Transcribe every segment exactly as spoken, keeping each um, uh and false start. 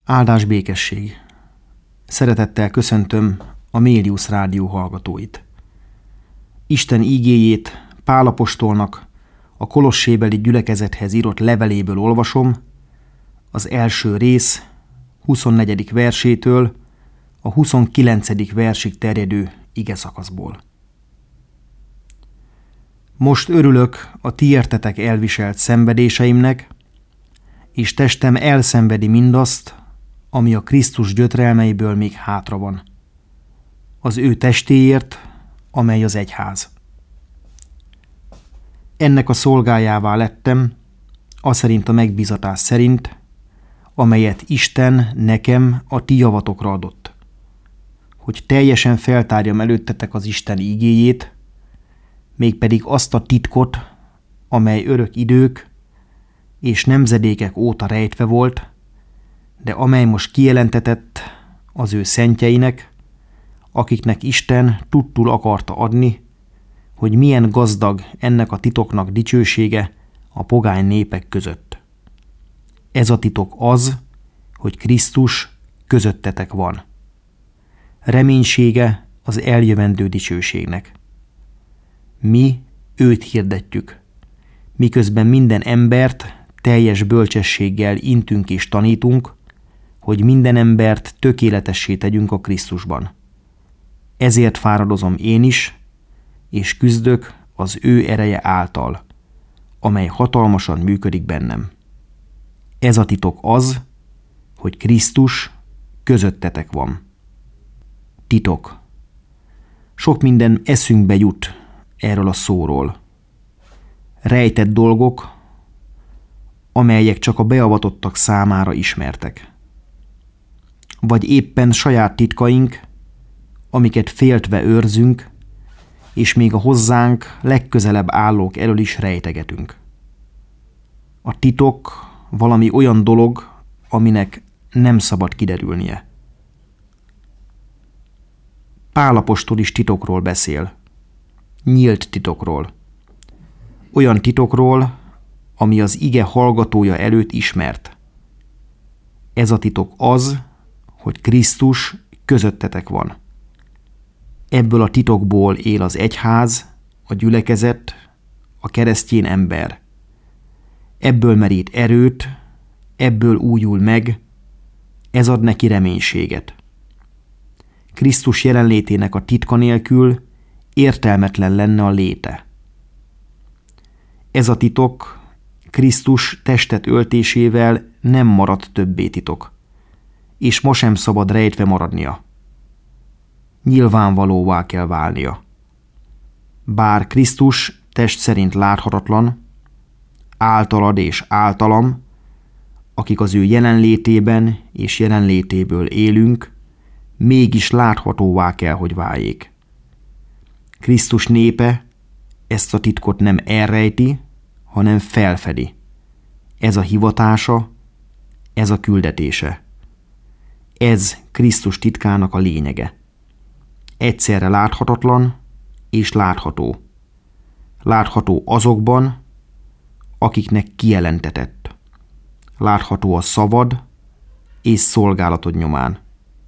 Áldás békesség! Szeretettel köszöntöm a Mélius Rádió hallgatóit. Isten ígéjét Pál apostolnak a kolossébeli gyülekezethez írott leveléből olvasom, az első rész huszonnegyedik versétől a huszonkilencedik versig terjedő igeszakaszból. Most örülök a ti értetek elviselt szenvedéseimnek, és testem elszenvedi mindazt, ami a Krisztus gyötrelmeiből még hátra van. Az ő testéért, amely az egyház. Ennek a szolgájává lettem, aszerint a megbízatás szerint, amelyet Isten nekem a ti javatokra adott, hogy teljesen feltárjam előttetek az Isten ígéjét, mégpedig azt a titkot, amely örök idők és nemzedékek óta rejtve volt, de amely most kijelentetett az ő szentjeinek, akiknek Isten tudtul akarta adni, hogy milyen gazdag ennek a titoknak dicsősége a pogány népek között. Ez a titok az, hogy Krisztus közöttetek van. Reménysége az eljövendő dicsőségnek. Mi őt hirdetjük, miközben minden embert teljes bölcsességgel intünk és tanítunk, hogy minden embert tökéletessé tegyünk a Krisztusban. Ezért fáradozom én is, és küzdök az ő ereje által, amely hatalmasan működik bennem. Ez a titok az, hogy Krisztus közöttetek van. Titok. Sok minden eszünkbe jut erről a szóról. Rejtett dolgok, amelyek csak a beavatottak számára ismertek. Vagy éppen saját titkaink, amiket féltve őrzünk, és még a hozzánk legközelebb állók elől is rejtegetünk. A titok valami olyan dolog, aminek nem szabad kiderülnie. Pál apostol is titokról beszél. Nyílt titokról. Olyan titokról, ami az ige hallgatója előtt ismert. Ez a titok az, hogy Krisztus közöttetek van. Ebből a titokból él az egyház, a gyülekezet, a keresztjén ember. Ebből merít erőt, ebből újul meg, ez ad neki reménységet. Krisztus jelenlétének a titka nélkül értelmetlen lenne a léte. Ez a titok Krisztus testet öltésével nem maradt többé titok, és ma sem szabad rejtve maradnia. Nyilvánvalóvá kell válnia. Bár Krisztus test szerint láthatatlan, általad és általam, akik az ő jelenlétében és jelenlétéből élünk, mégis láthatóvá kell, hogy váljék. Krisztus népe ezt a titkot nem elrejti, hanem felfedi. Ez a hivatása, ez a küldetése. Ez Krisztus titkának a lényege. Egyszerre láthatatlan és látható. Látható azokban, akiknek kijelentetett. Látható a szavad és szolgálatod nyomán.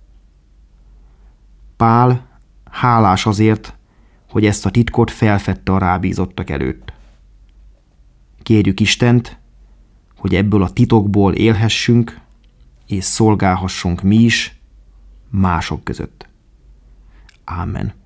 Pál hálás azért, hogy ezt a titkot felfedte a rábízottak előtt. Kérjük Istent, hogy ebből a titokból élhessünk, és szolgálhassunk mi is mások között. Ámen.